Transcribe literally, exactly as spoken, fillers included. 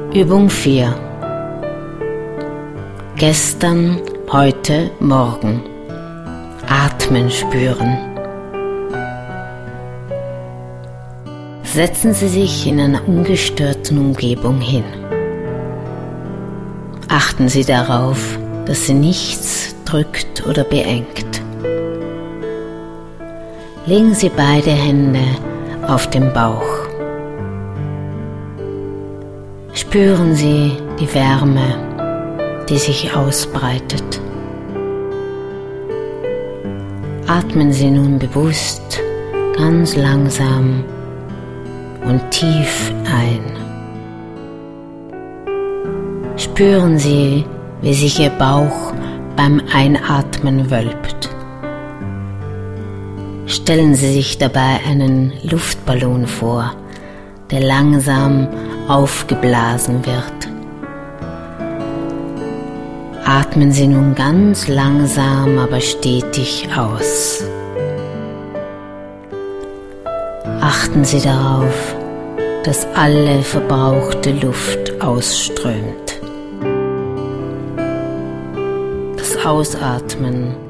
Übung vier. Gestern, heute, morgen. Atmen spüren. Setzen Sie sich in einer ungestörten Umgebung hin. Achten Sie darauf, dass Sie nichts drückt oder beengt. Legen Sie beide Hände auf den Bauch. Spüren Sie die Wärme, die sich ausbreitet. Atmen Sie nun bewusst, ganz langsam und tief ein. Spüren Sie, wie sich Ihr Bauch beim Einatmen wölbt. Stellen Sie sich dabei einen Luftballon vor, der langsam aufgeblasen wird. Atmen Sie nun ganz langsam, aber stetig aus. Achten Sie darauf, dass alle verbrauchte Luft ausströmt. Das Ausatmen